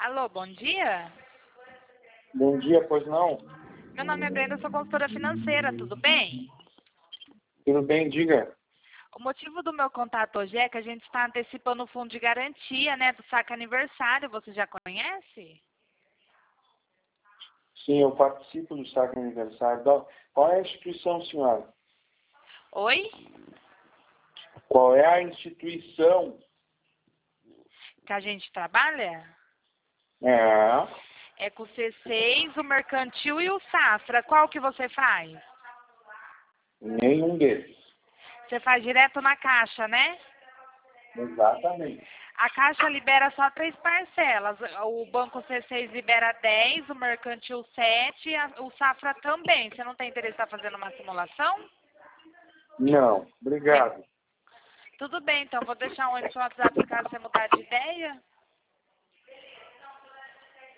Alô, bom dia. Bom dia, pois não? Meu nome é Brenda, eu sou consultora financeira, tudo bem? Tudo bem, diga. O motivo do meu contato hoje é que a gente está antecipando o fundo de garantia, né, do saque aniversário. Você já conhece? Sim, eu participo do saque aniversário. Qual é a instituição, senhora? Oi? Qual é a instituição? Que a gente trabalha? É, É com o C6, o Mercantil e o Safra. Qual que você faz? nenhum deles. Você faz direto na Caixa, né? Exatamente. A Caixa libera só 3 parcelas. O Banco C6 libera 10, o Mercantil 7 e o Safra também. Você não tem interesse em estar fazendo uma simulação? Não, obrigado. Tudo bem, então vou deixar um oi no seu WhatsApp caso você mudar de ideia.